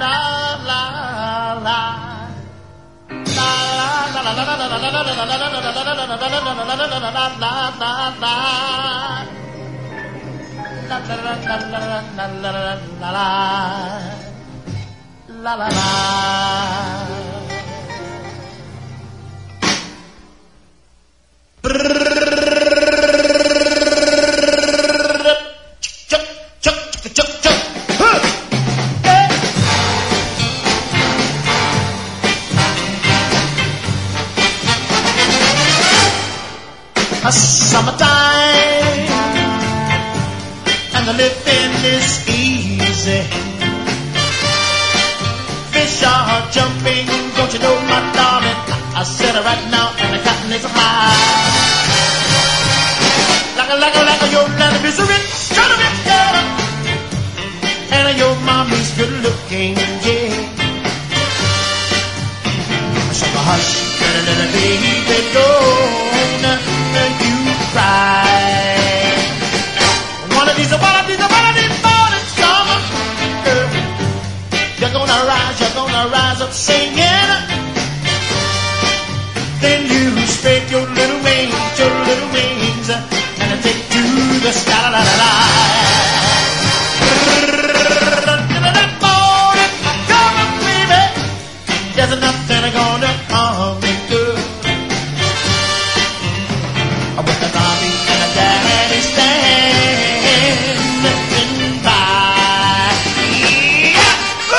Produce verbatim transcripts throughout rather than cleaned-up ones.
La la la. Summertime and the living is easy. Fish are jumping, don't you know, my darling? I said it right now, and the cotton is high. Like a, like a, like a, your daddy is a rich, kind of rich girl, and your mommy's good looking, yeah. So hush, little, little baby, don't you cry. One of these, one of these, one of these mornings come, girl. You're gonna rise, you're gonna rise up singing. Then you spread your little wings, your little wings, and take to the sky. La, la, la, la. That morning, come on, baby. There's nothing gonna harm me, girl. With the mommy and the daddy standing by. Yeah.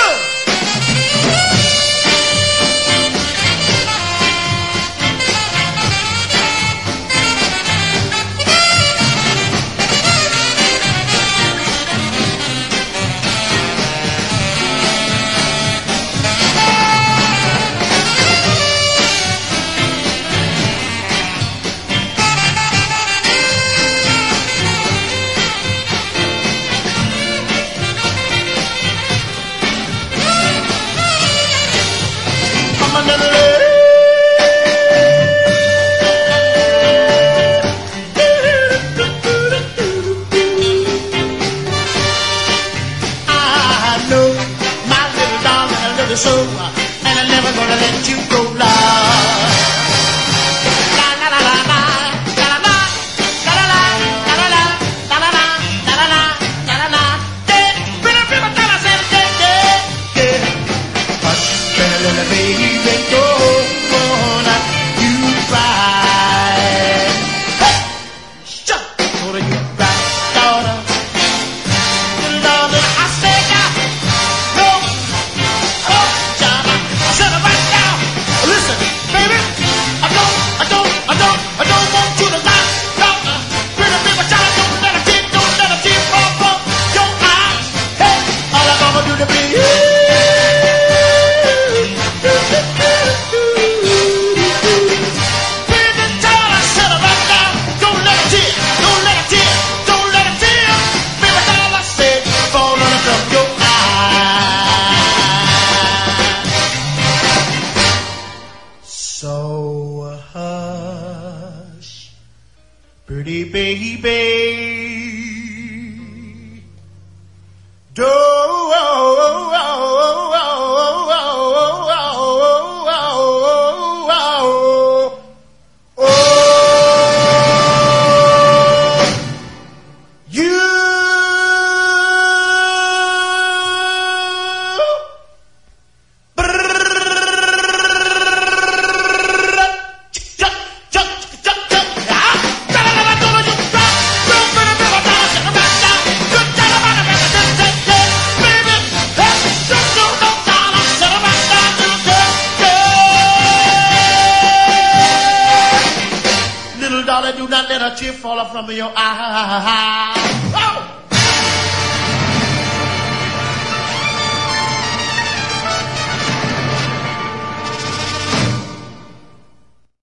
So, and I'm never gonna let you go, love. La la la la la, la la la, la la la, la la la, la la la, la la la, la la la. Yeah, pretty pretty time I said it, yeah, yeah. Hush, pretty little baby, don't wanna you cry. Hey, shut, what are you cry, daughter? Little daughter, I say, God, no. Listen, baby, I don't, I don't, I don't, I don't want you to lie. No, uh, pretty baby, child, don't let a tear, don't let a tear fall from your eyes. Hey, all I'm gonna do to be you. Baby, child, I said it right now. Don't let a tear, don't let a tear, don't let a tear. Baby, child, I said, fall on from your eyes. So hush, pretty baby, don't. Do not let a tear fall from your eye. Oh!